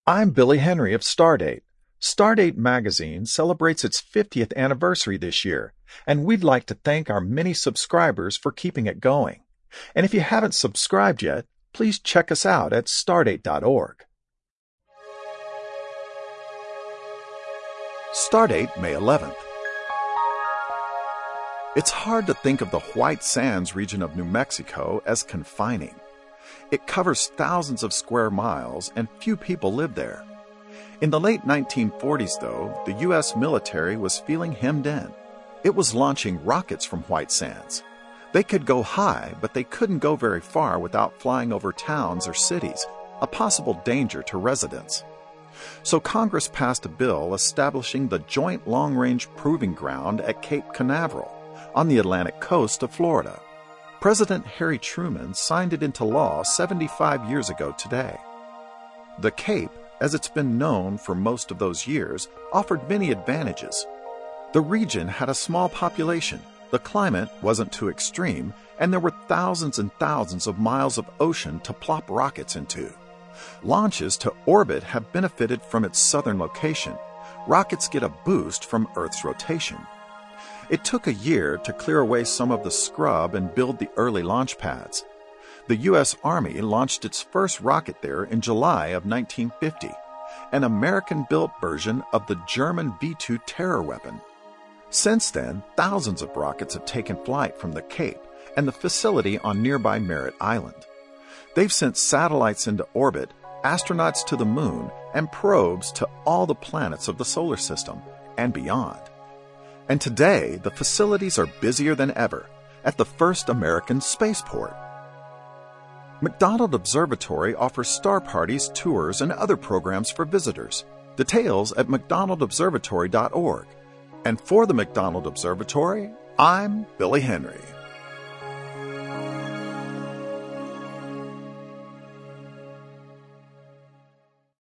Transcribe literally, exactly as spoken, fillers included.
I'm Billy Henry of Stardate. Stardate magazine celebrates its fiftieth anniversary this year, and we'd like to thank our many subscribers for keeping it going. And if you haven't subscribed yet, please check us out at stardate dot org. Stardate, May eleventh. It's hard to think of the White Sands region of New Mexico as confining. It covers thousands of square miles, and few people live there. In the late nineteen forties, though, the U S military was feeling hemmed in. It was launching rockets from White Sands. They could go high, but they couldn't go very far without flying over towns or cities, a possible danger to residents. So Congress passed a bill establishing the Joint Long-Range Proving Ground at Cape Canaveral on the Atlantic coast of Florida. President Harry Truman signed it into law seventy-five years ago today. The Cape, as it's been known for most of those years, offered many advantages. The region had a small population, the climate wasn't too extreme, and there were thousands and thousands of miles of ocean to plop rockets into. Launches to orbit have benefited from its southern location. Rockets get a boost from Earth's rotation. It took a year to clear away some of the scrub and build the early launch pads. The U S Army launched its first rocket there in July of nineteen fifty, an American-built version of the German V two terror weapon. Since then, thousands of rockets have taken flight from the Cape and the facility on nearby Merritt Island. They've sent satellites into orbit, astronauts to the moon, and probes to all the planets of the solar system and beyond. And today, the facilities are busier than ever at the first American spaceport. McDonald Observatory offers star parties, tours, and other programs for visitors. Details at mcdonald observatory dot org. And for the McDonald Observatory, I'm Billy Henry.